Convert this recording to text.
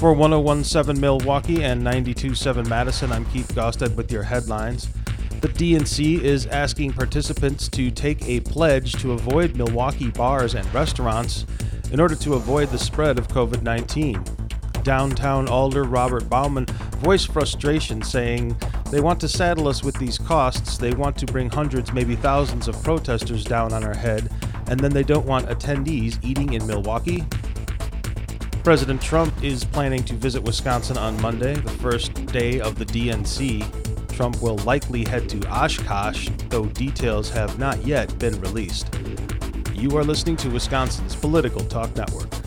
For 101.7 Milwaukee and 92.7 Madison, I'm Keith Gostad with your headlines. The DNC is asking participants to take a pledge to avoid Milwaukee bars and restaurants in order to avoid the spread of COVID-19. Downtown Alder Robert Bauman voiced frustration, saying they want to saddle us with these costs, they want to bring hundreds, maybe thousands of protesters down on our head, and then they don't want attendees eating in Milwaukee. President Trump is planning to visit Wisconsin on Monday, the first day of the DNC. Trump will likely head to Oshkosh, though details have not yet been released. You are listening to Wisconsin's Political Talk Network.